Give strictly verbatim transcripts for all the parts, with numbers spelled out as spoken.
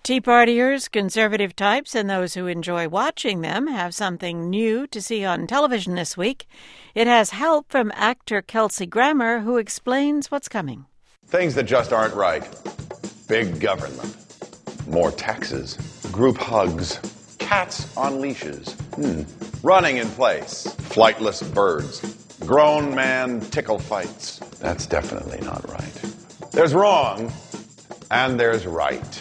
Tea partiers, conservative types, and those who enjoy watching them have something new to see on television this week. It has help from actor Kelsey Grammer, who explains what's coming. Things that just aren't right. Big government. More taxes. Group hugs. Cats on leashes. Hmm. Running in place. Flightless birds. Grown man tickle fights. That's definitely not right. There's wrong, and there's right.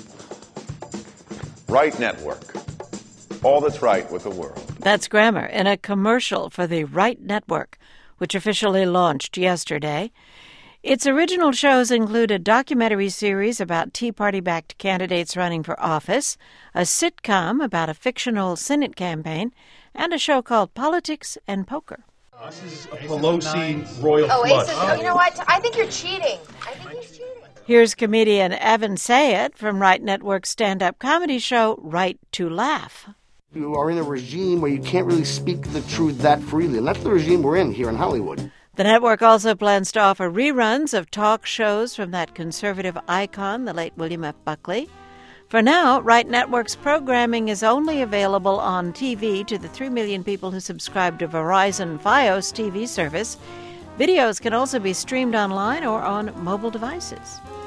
Right Network. All that's right with the world. That's Grammer in a commercial for the Right Network, which officially launched yesterday. Its original shows include a documentary series about Tea Party-backed candidates running for office, a sitcom about a fictional Senate campaign, and a show called Politics and Poker. This is a Pelosi royal oh, flush. Oh, you know what? I think you're cheating. I think he's cheating. Here's comedian Evan Sayed from Right Network's stand-up comedy show Right to Laugh. You are in a regime where you can't really speak the truth that freely, and that's the regime we're in here in Hollywood. The network also plans to offer reruns of talk shows from that conservative icon, the late William F. Buckley. For now, Right Network's programming is only available on T V to the three million people who subscribe to Verizon Fios T V service. Videos can also be streamed online or on mobile devices.